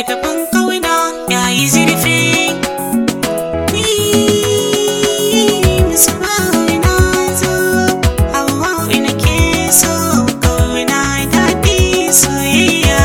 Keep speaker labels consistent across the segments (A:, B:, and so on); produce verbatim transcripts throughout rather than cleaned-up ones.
A: martaban kauna ya yi zurfi. Ni musamman na zo hawa ina ke so kauna daɗi soyayya.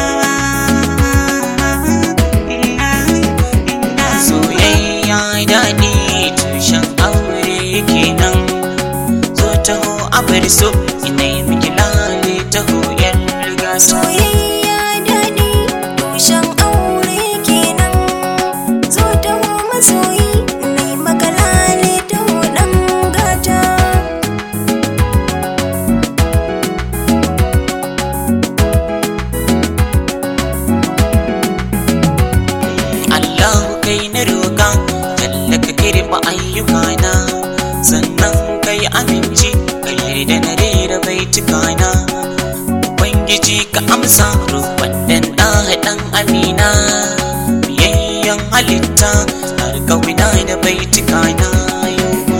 A: Soyayya daɗi tushen aure kenan. Zo taho a bar so ina yi miki lale taho yan riga
B: soyayya daɗi tushen aure kenan. Zo taho masoyi nai maka lale taho ɗan gata.
A: Allahu kai na roƙa jalla ka kirba ayyukana, sannan kai aminci ka yarda na rera baitukana. Ubangiji ka amsa roƙon dan ɗan amina, biyayyen halitta har kauna da baitukana yau ma.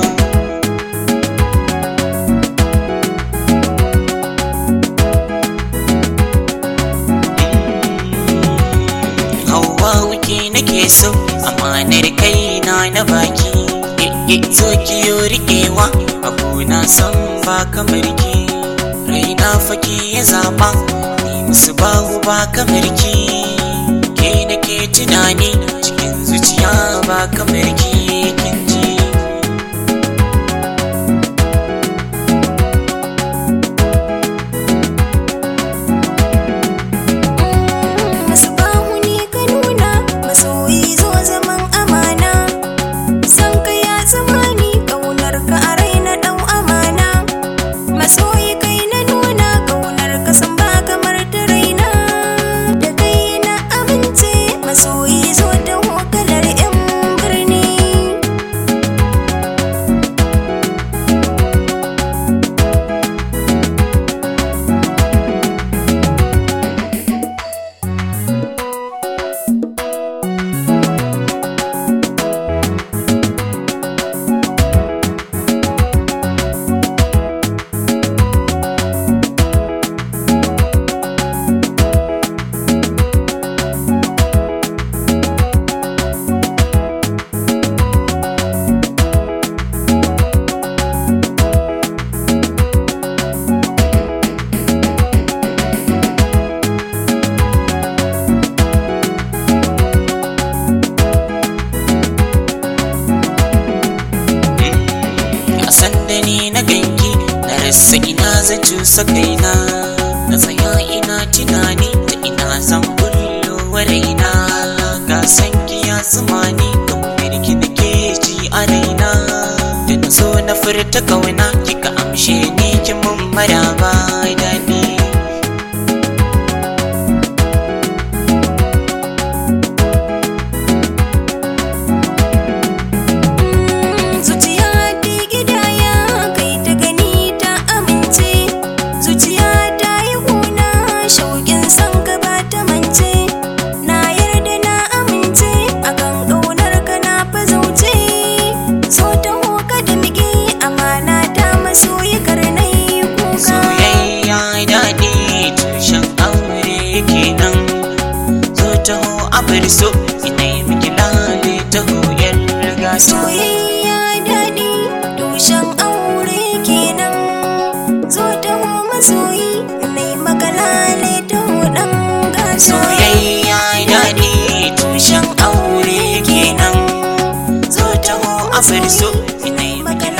A: Hauwa wuke nake so amanar kaina na baki, zo kiyo riƙewa abuna san ba kamar ki. Raina fake ya zaba ni musu bahu ba kamar ki, ke nake tunani cikin zuciya ba kamar ki kin ji.
B: Masu bahu ne ka nuna masoyi zo zaman amana. San ka ya tsamani ƙaunar ka a raina ɗau amana. Masoyi kai na nuna ƙaunar ka san ba kamar ta raina. Da kai na amince masoyi zo da hokalar 'yan birni.
A: Sanda ni na ganki na rasa ina zan cusa kaina, na tsaya ina tunani ta ina zan bullo wa raina. Ga sanki ya tsamani kamar ki nake ji a raina, da na so na furta kauna kika amshe ni ki mun maraba da ni.
B: Zuciya ta gidaya kai ta gani ta amince. Zuciya ta yi kuna shauƙin san ka ba ta mance. Na yarda na amince akan ƙaunar ka na fa zauce. So taho ka da miƙe amana ta masoyi karnai kuka.
A: Soyayya daɗi tushen aure kenan. Zo taho a bar so ina yi miki lale taho yan riga
B: Soyayya daɗi tushen aure kenan. Zo taho masoyi nai maka lale taho ɗan gata.
A: Soyayya daɗi tushen aure kenan. Zo taho a bar so ina yi miki